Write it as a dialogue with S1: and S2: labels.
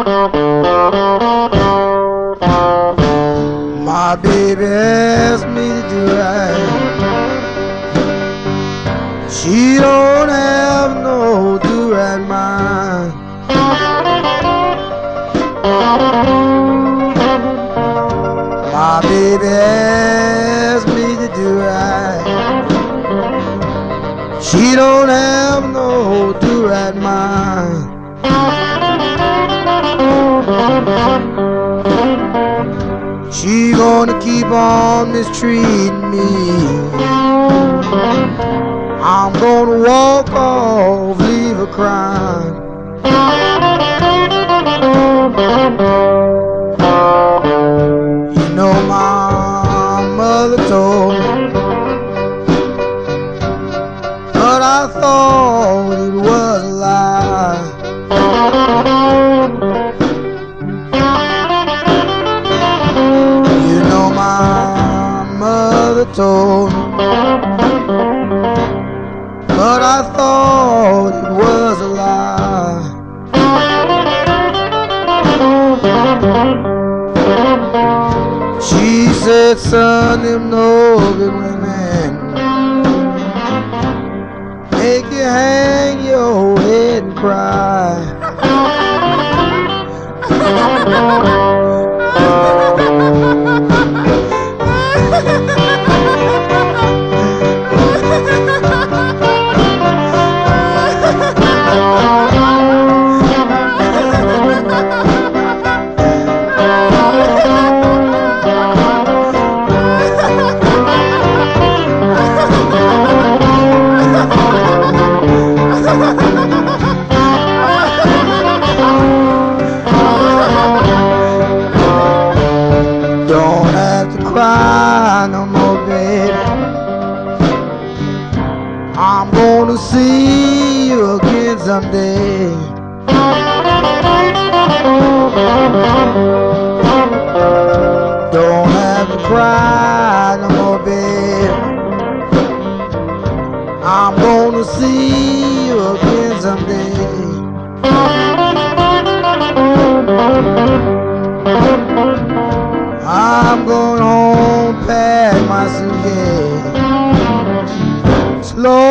S1: My baby asked me to do right. She don't have no do-right mind. My baby asked me to do right. She don't have no do-right mind. She gonna keep on mistreating me. I'm gonna walk off, leave her crying. You know my mother told me, but I thought it was a lie. You know my mother told me, but I thought it was a lie. She said, son, them no good women make you hang your head and cry. Don't have to cry no more, baby. I'm gonna see you again someday. Don't have to cry no more, baby. I'm gonna see you again someday. I'm going home, pack my suitcase. Slow